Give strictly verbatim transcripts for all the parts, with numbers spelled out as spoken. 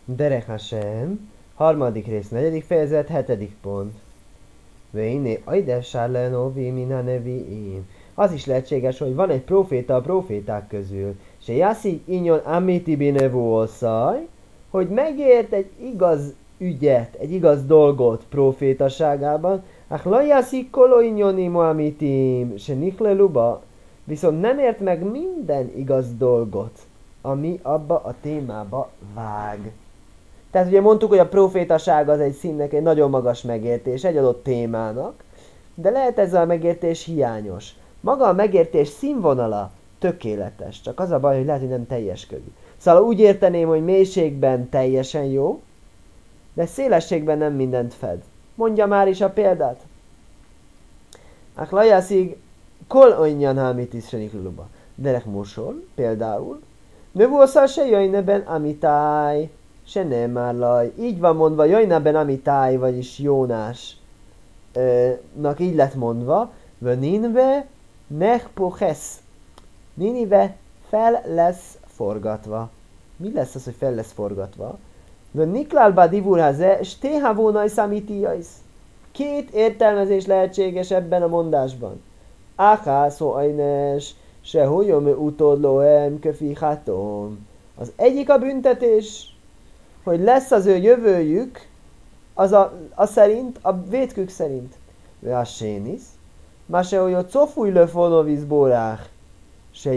Derech Hashem, harmadik rész, negyedik fejezet, hetedik pont. Véné, ajde sárlenovi mina neviim. Az is lehetséges, hogy van egy proféta a proféták közül. Se jaszik inyon amiti binevuoszaj, hogy megért egy igaz ügyet, egy igaz dolgot profétaságában, ach la jaszik kolo inyoni moamitim, se nikleluba, viszont nem ért meg minden igaz dolgot, ami abba a témába vág. Tehát ugye mondtuk, hogy a profétaság az egy színnek egy nagyon magas megértés egy adott témának, de lehet ez a megértés hiányos. Maga a megértés színvonala tökéletes, csak az a baj, hogy lehet, hogy nem teljes körű. Szóval úgy érteném, hogy mélységben teljesen jó, de szélességben nem mindent fed. Mondja már is a példát. Ach lajaszig kol onyan hámit is senikluba. Derek Mosol, például, növószal se jöjjneben amitáj, se nem már laj. Így van mondva, jöjjneben amitáj, vagyis Jónásnak így lett mondva, vö Ninve nechpochesz. Ninive fel lesz forgatva. Mi lesz az, hogy fel lesz forgatva? Vö niklálba divurhaze, stéhavónaj szamítiais. Két értelmezés lehetséges ebben a mondásban. Áhászó ajnes, se hogyom utódlóem köfihatom. Az egyik a büntetés, hogy lesz az ő jövőjük, az a, a szerint, a vétkük szerint. Ve a sénisz, ma se hogy a cofúj löfonovisz borách, se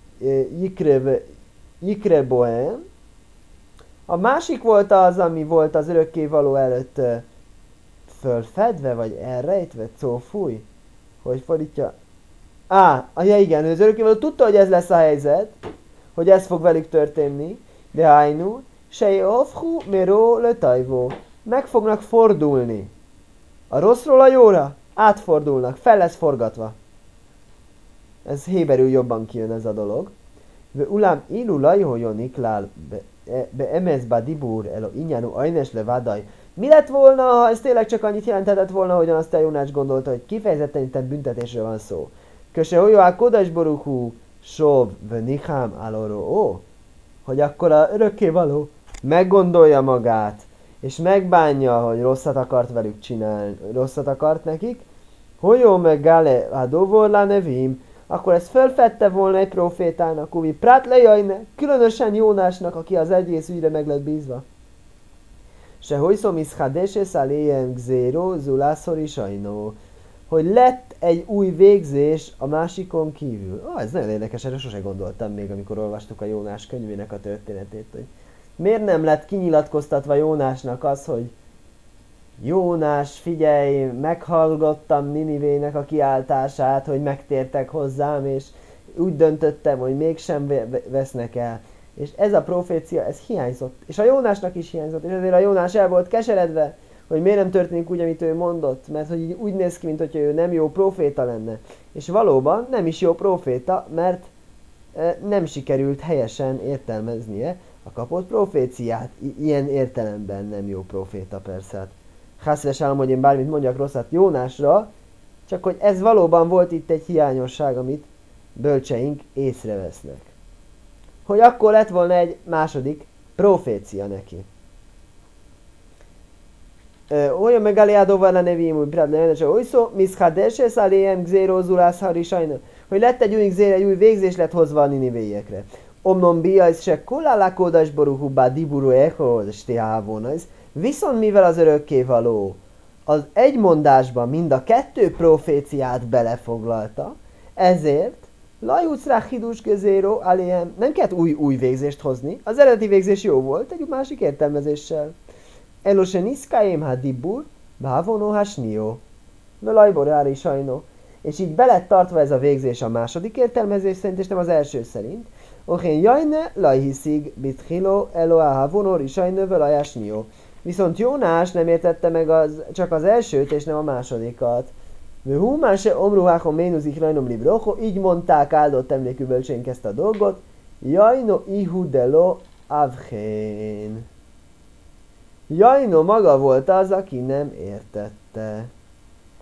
jikre bohem. A másik volt az, ami volt az örökkévaló előtt fölfedve, vagy elrejtve, cofúj. Hogy fordítja? Á, ja igen, az örökkévaló tudta, hogy ez lesz a helyzet, hogy ez fog velük történni, de hájnú, se ofhu mero letajvó. Meg fognak fordulni. A rosszról a jóra átfordulnak, fel lesz forgatva. Ez héberül jobban kijön ez a dolog. Ve ulam ilu lajhó niklál be emezba dibur elo inyánu ajnes levadaj. Mi lett volna, ha ez tényleg csak annyit jelenthetett volna, hogyan azt a Jónás gondolta, hogy kifejezetten itt büntetésről van szó. Köse hojo a kodas boruchú sov ve nichám aloro ó. Hogy akkor a örökkévaló meggondolja magát, és megbánja, hogy rosszat akart velük csinálni, rosszat akart nekik, hogy jó meg gale a dovorlá nevim, akkor ez fölfedte volna egy profétának, uvi prát lejajne, különösen Jónásnak, aki az egész ügyre meg lett bízva. Se hojszom iszhadéses aléjem gzéro zulászori sajnó, hogy lett egy új végzés a másikon kívül. Ah, ez nagyon érdekes, erre sose gondoltam még, amikor olvastuk a Jónás könyvének a történetét, hogy miért nem lett kinyilatkoztatva Jónásnak az, hogy Jónás, figyelj, meghallgattam Ninivének a kiáltását, hogy megtértek hozzám, és úgy döntöttem, hogy mégsem vesznek el. És ez a profécia, ez hiányzott. És a Jónásnak is hiányzott, és ezért a Jónás el volt keseredve, hogy miért nem történik úgy, amit ő mondott, mert hogy úgy néz ki, mintha ő nem jó proféta lenne. És valóban nem is jó proféta, mert e, nem sikerült helyesen értelmeznie a kapott proféciát. I- ilyen értelemben nem jó proféta persze. Hászlesálom, hogy én bármit mondjak rosszat Jónásra, csak hogy ez valóban volt itt egy hiányosság, amit bölcseink észrevesznek. Hogy akkor lett volna egy második profécia neki. Olyan megaliádóval a nevém, úgy prádlán, hogy olyszó, miszhadeses aléjem gzérózulász harisajna, hogy lett egy új gzér, egy új végzés lett hozva a ninivéiekre. Omnom biajsz se kolálákódas boruhubá diburu echo, stihávónajsz, viszont mivel az örökkévaló az egy mondásban mind a kettő proféciát belefoglalta, ezért Lajuc rá hidus gezéro aléhem, nem kellett új, új végzést hozni, az eredeti végzés jó volt, egy másik értelmezéssel. Elose niszkáém ha dibur, bávonó hasnió, velajborári sajnó. És így be lett tartva ez a végzés a második értelmezés szerint, és nem az első szerint. Ochén jajne lajhiszig bithilo eloá havonóri sajnó velajásnió. Viszont Jónás nem értette meg az, csak az elsőt, és nem a másodikat. Hú, már se omruhákon ménuzik rajnom librocho, így mondták áldott emlékű bölcsénk ezt a dolgot. Jajno ihu delo avchén. Jajno maga volt az, aki nem értette.